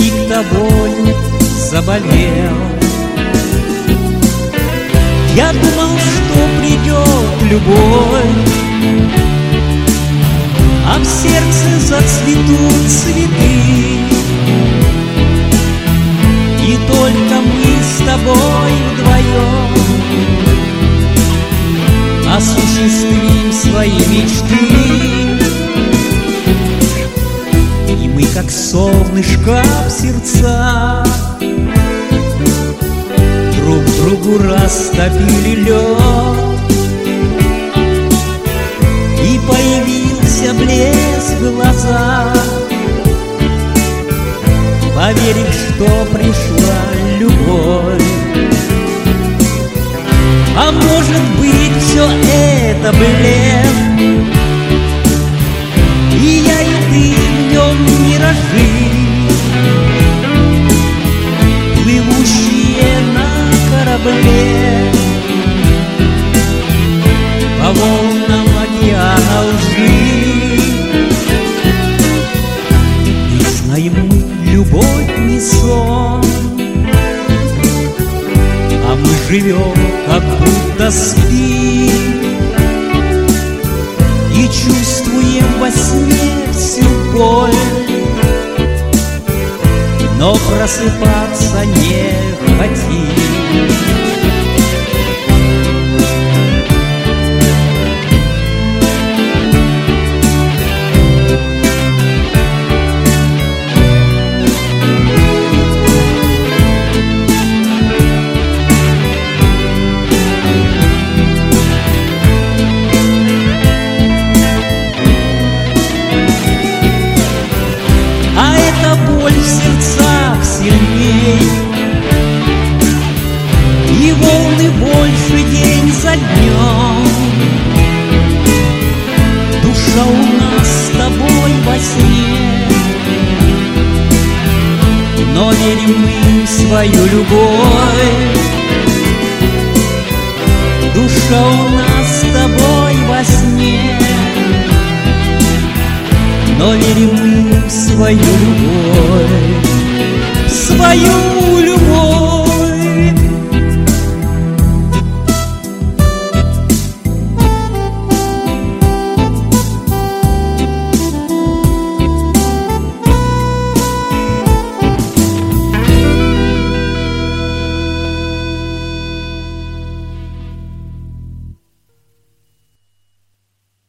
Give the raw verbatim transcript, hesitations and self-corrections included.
старик тобой заболел. Я думал, что придет любовь, а в сердце зацветут цветы, и только мы с тобой вдвоем осуществим свои мечты. И мы, как солнышко в сердцах, друг другу растопили лед, и появился блеск в глазах, поверив, что пришла любовь. А может быть, все это блеф, и я, и ты в нем миражи, плывущие на корабле по волнам океана лжи. И знаем мы, любовь не сон, а мы живем, как будто спим, и чувствуем во сне всю боль, но просыпаться не хотим. Боль в сердцах сильней, и волны больше день за днем. Душа у нас с тобой во сне, но верим мы в свою любовь. Душа у нас с тобой во сне, но верим мы в свою любовь.